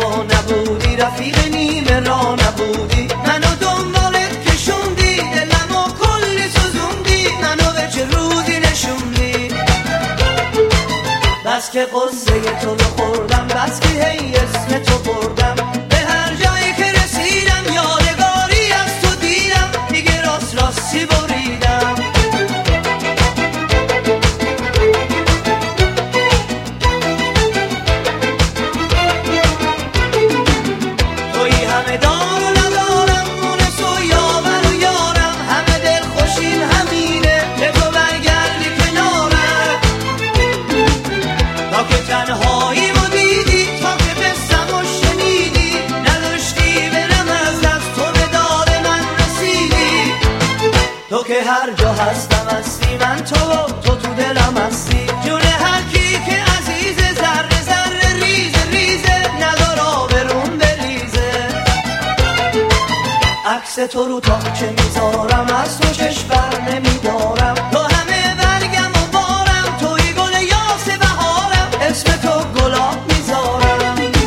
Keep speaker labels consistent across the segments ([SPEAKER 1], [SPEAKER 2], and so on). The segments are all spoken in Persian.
[SPEAKER 1] وفا نبودی، رفیق نیمه را نبودی، منو دنبالت کشوندی، دلمو کلی سوزوندی، منو به چه روزی نشوندی. بس که قصه تو رو خوردم، بس که هی اسم تو بردم، به هر جایی که رسیدم یادگاری از تو دیدم، دیگه راست راستی بریدم. تویی همه دار و ندارم، مونس و یاور و یارم، همه دل خوشیم همینه که تو برگردی کنارم. تا که تنهایی و دیدی، تا که بستم و شنیدی، نداشتی برم از دست، تو به داد من رسیدی. تو که هر جا هستم هستی، من تو دلم هستی، جون هر کی که عزیزه، ذره ذره ریزه ریزه، ندار آبرون بریزه. عکس تو رو تا چه میذارم، از تو چشم بر نمیدارم، تو همه برگم و بارم، توی گل یاس بهارم، اسم تو گلاب میذارم.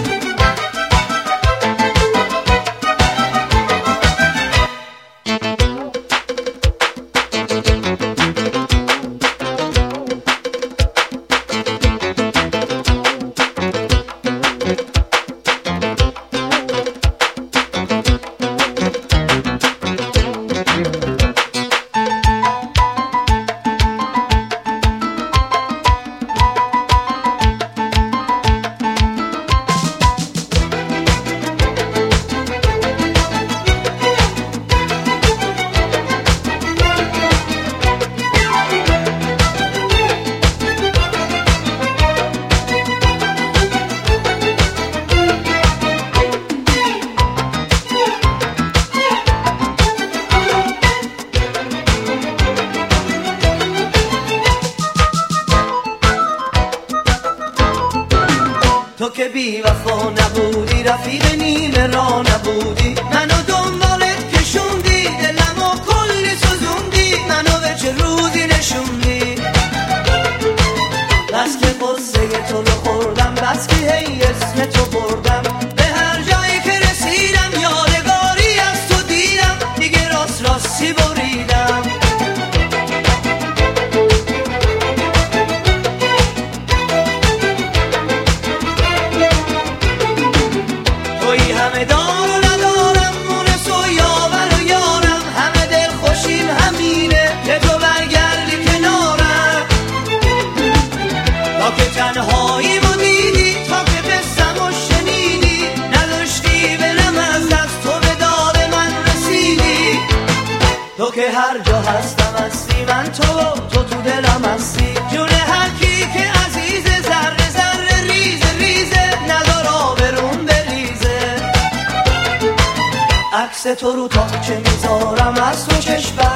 [SPEAKER 1] تو که بی وفا نبودی، رفیق نیمه را نبودی، منو دنبالت کشوندی، دلمو کلی سوزوندی، منو به چه روزی نشوندی. بس که قصه تو رو خوردم، بس که هی اسم تو بردم، به هر جایی که رسیدم یادگاری از تو دیدم، دیگه راست راستی بریدم. همه دار و ندارم، مونس و یاور و یارم، همه دل خوشیم همینه که تو برگردی کنارم. تا که تنهایی و دیدی، تا که بستم و شنیدی، نداشتی برم از دست، تو به داد من رسیدی. تو که هر جا هستم هستی، من تو دلم هستی، جون هر کی که عزیزه، ذره ذره ریزه ریزه، ندار آبرون بریزه. عکس تو رو تا چه میذارم، از تو چشم